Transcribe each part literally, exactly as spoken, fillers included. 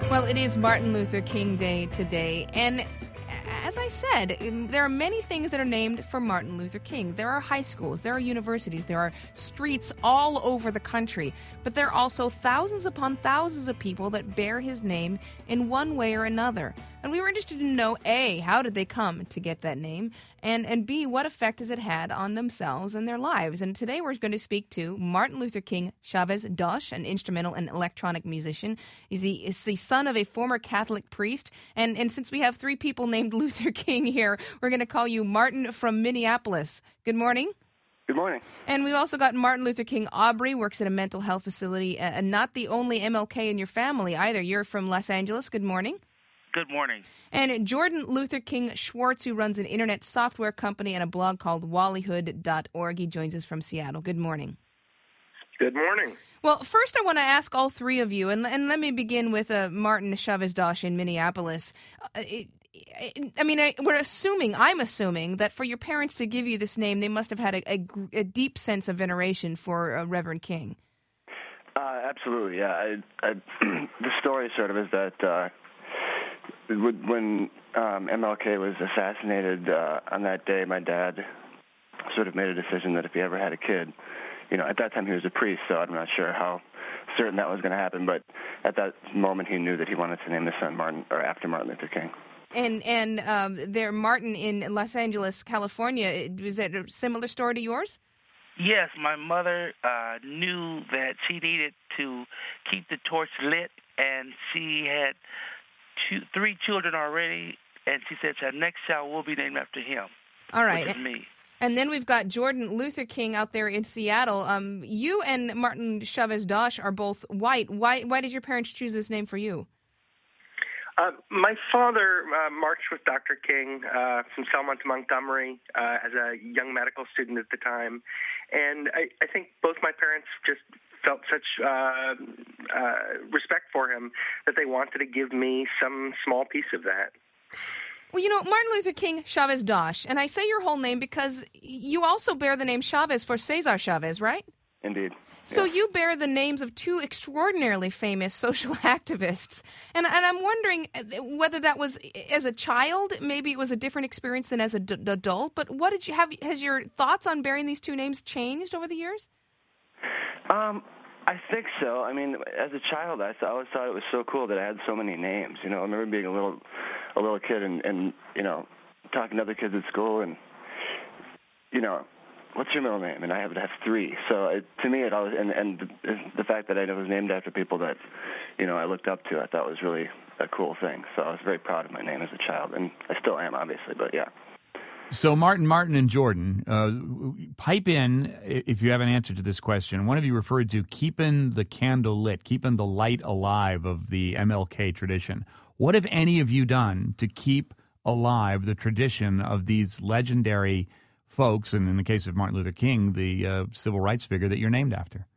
Well, it is Martin Luther King Day today, and as I said, there are many things that are named for Martin Luther King. There are high schools, there are universities, there are streets all over the country, but there are also thousands upon thousands of people that bear his name in one way or another. And we were interested to know, A, how did they come to get that name, and, and B, what effect has it had on themselves and their lives? And today we're going to speak to Martin Luther King Chavez Dosh, an instrumental and electronic musician. He's the, is the son of a former Catholic priest, and, and since we have three people named Luther King here, we're going to call you Martin from Minneapolis. Good morning. Good morning. And we've also got Martin Luther King Aubrey, works at a mental health facility, uh, and not the only M L K in your family either. You're from Los Angeles. Good morning. Good morning. And Jordan Luther King Schwartz, who runs an internet software company and a blog called Wallyhood dot org. He joins us from Seattle. Good morning. Good morning. Well, first I want to ask all three of you, and, and let me begin with uh, Martin Chavez Dosh in Minneapolis. Uh, it, it, I mean, I, we're assuming, I'm assuming, that for your parents to give you this name, they must have had a, a, a deep sense of veneration for uh, Reverend King. Uh, absolutely, yeah. I, I, the story sort of is that uh, when um, M L K was assassinated uh, on that day, my dad sort of made a decision that if he ever had a kid, you know, at that time he was a priest, so I'm not sure how certain that was going to happen, but at that moment he knew that he wanted to name his son Martin, or after Martin Luther King. And and um, there, Martin in Los Angeles, California, was that a similar story to yours? Yes, my mother uh, knew that she needed to keep the torch lit, and she had two, three children already, and she said her next child will be named after him. All right. Which is me. And then we've got Jordan Luther King out there in Seattle. Um, you and Martin Chavez Dosh are both white. Why why did your parents choose this name for you? Uh, my father uh, marched with Doctor King uh, from Selma to Montgomery uh, as a young medical student at the time. And I, I think both my parents just felt such uh, uh, respect for him that they wanted to give me some small piece of that. Well, you know, Martin Luther King Chavez Dosh, and I say your whole name because you also bear the name Chavez for Cesar Chavez, right? Indeed. So yeah. you bear the names of two extraordinarily famous social activists. And, and I'm wondering whether that was as a child, maybe it was a different experience than as an d- adult, but what did you have, has your thoughts on bearing these two names changed over the years? Um, I think so. I mean, as a child, I, th- I always thought it was so cool that I had so many names. You know, I remember being a little, a little kid and, and you know, talking to other kids at school and, you know, what's your middle name? And I happen to have three. So it, to me, it always, and, and the, the fact that I was named after people that, you know, I looked up to, I thought was really a cool thing. So I was very proud of my name as a child, and I still am, obviously, but yeah. So Martin, Martin, and Jordan, uh, pipe in if you have an answer to this question. One of you referred to keeping the candle lit, keeping the light alive of the M L K tradition. What have any of you done to keep alive the tradition of these legendary folks, and in the case of Martin Luther King, the uh, civil rights figure that you're named after?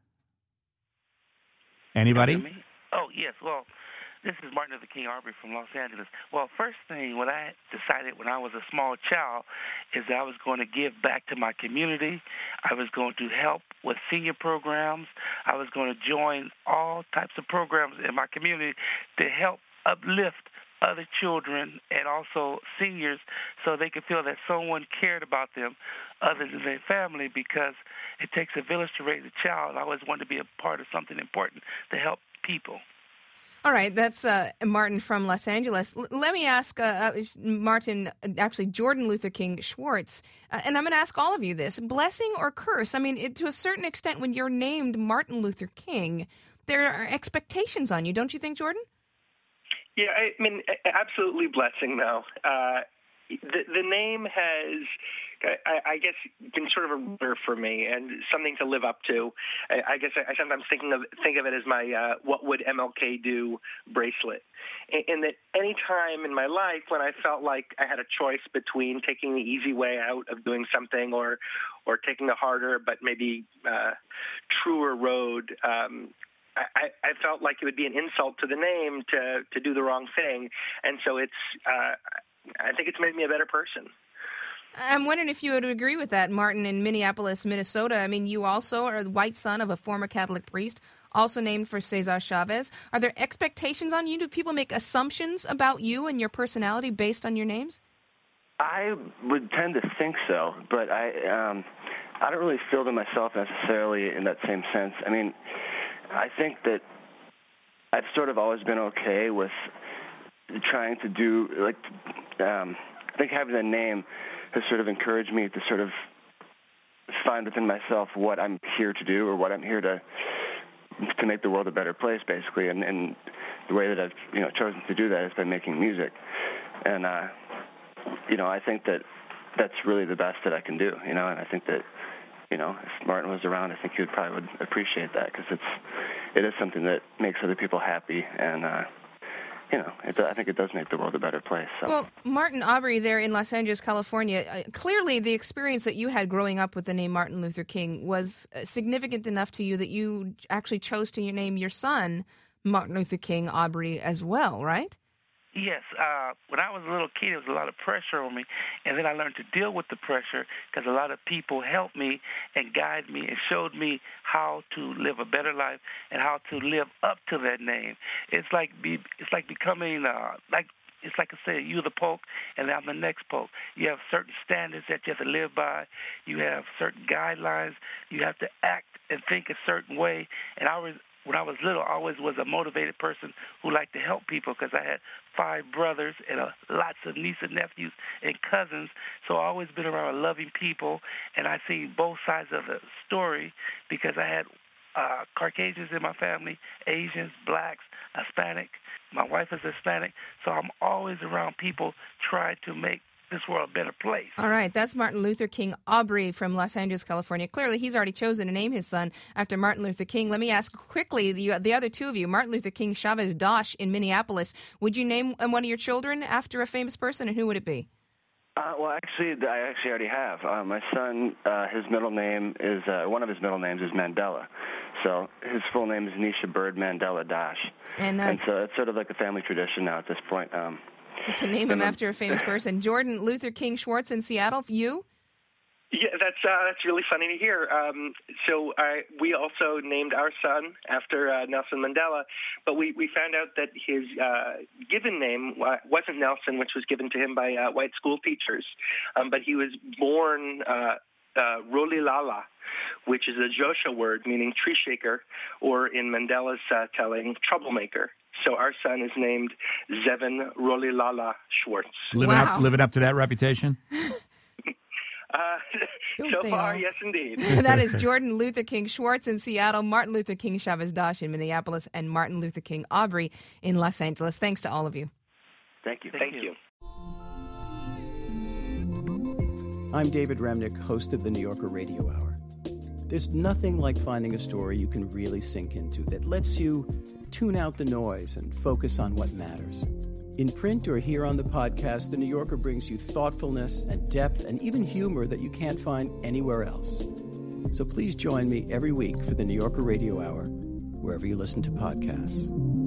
Anybody? Oh, yes. Well, this is Martin Luther King Aubrey from Los Angeles. Well, first thing, what I decided when I was a small child is that I was going to give back to my community. I was going to help with senior programs. I was going to join all types of programs in my community to help uplift other children and also seniors so they could feel that someone cared about them other than their family, because it takes a village to raise a child. I always wanted to be a part of something important to help people. All right, that's uh, Martin from Los Angeles. L- let me ask uh, uh, Martin, actually Jordan Luther King Schwartz, uh, and I'm going to ask all of you this, blessing or curse? I mean, it, to a certain extent, when you're named Martin Luther King, there are expectations on you, don't you think, Jordan? Yeah, I mean, absolutely blessing, though. Uh, the, the name has, I, I guess, been sort of a rudder for me and something to live up to. I, I guess I, I sometimes thinking of think of it as my uh, "What would M L K do" bracelet. In, in that any time in my life when I felt like I had a choice between taking the easy way out of doing something or, or taking a harder but maybe uh, truer road. Um, I, I felt like it would be an insult to the name to, to do the wrong thing, and so it's. Uh, I think it's made me a better person. I'm wondering if you would agree with that, Martin, in Minneapolis, Minnesota. I mean, you also are the white son of a former Catholic priest, also named for Cesar Chavez. Are there expectations on you? Do people make assumptions about you and your personality based on your names? I would tend to think so, but I um, I don't really feel to myself necessarily in that same sense. I mean, I think that I've sort of always been okay with trying to do, like, um, I think having a name has sort of encouraged me to sort of find within myself what I'm here to do or what I'm here to to make the world a better place, basically. And, and the way that I've, you know, chosen to do that is by making music. And, uh, you know, I think that that's really the best that I can do, you know, and I think that, you know, if Martin was around, I think he would probably would appreciate that because it's, it is something that makes other people happy, and, uh, you know, it, I think it does make the world a better place. So. Well, Martin Aubrey there in Los Angeles, California, uh, clearly the experience that you had growing up with the name Martin Luther King was uh, significant enough to you that you actually chose to name your son Martin Luther King Aubrey as well, right? Yes. Uh, when I was a little kid, there was a lot of pressure on me, and then I learned to deal with the pressure because a lot of people helped me and guided me and showed me how to live a better life and how to live up to that name. It's like be, it's like becoming uh, like it's like I said, you're the Pope, and I'm the next Pope. You have certain standards that you have to live by. You have certain guidelines. You have to act and think a certain way. And I was. When I was little, I always was a motivated person who liked to help people because I had five brothers and uh, lots of nieces and nephews and cousins. So I've always been around loving people, and I see both sides of the story because I had uh, Caucasians in my family, Asians, blacks, Hispanic. My wife is Hispanic, so I'm always around people trying to make this world a better place. All right, that's Martin Luther King Aubrey from Los Angeles, California. Clearly, he's already chosen to name his son after Martin Luther King. Let me ask quickly, the, the other two of you, Martin Luther King Chavez Dosh in Minneapolis, would you name one of your children after a famous person, and who would it be? Uh, well, actually, I actually already have. Uh, my son, uh, his middle name is, uh, one of his middle names is Mandela. So his full name is Nisha Bird Mandela Dosh. And, uh, and so it's sort of like a family tradition now at this point. Um, To name him after a famous person. Jordan Luther King Schwartz in Seattle, you? Yeah, that's uh, that's really funny to hear. Um, so I, we also named our son after uh, Nelson Mandela, but we, we found out that his uh, given name wasn't Nelson, which was given to him by uh, white school teachers, um, but he was born uh, uh, Rolilala, which is a Xhosa word meaning tree shaker, or in Mandela's uh, telling, troublemaker. So our son is named Zevin Rolilala Schwartz. Living, wow. up, living up to that reputation? uh, so far, yes, indeed. That is Jordan Luther King Schwartz in Seattle, Martin Luther King Chavez Dosh in Minneapolis, and Martin Luther King Aubrey in Los Angeles. Thanks to all of you. Thank you. Thank, Thank you. you. I'm David Remnick, host of the New Yorker Radio Hour. There's nothing like finding a story you can really sink into that lets you tune out the noise and focus on what matters. In print or here on the podcast, The New Yorker brings you thoughtfulness and depth and even humor that you can't find anywhere else. So please join me every week for the New Yorker Radio Hour, wherever you listen to podcasts.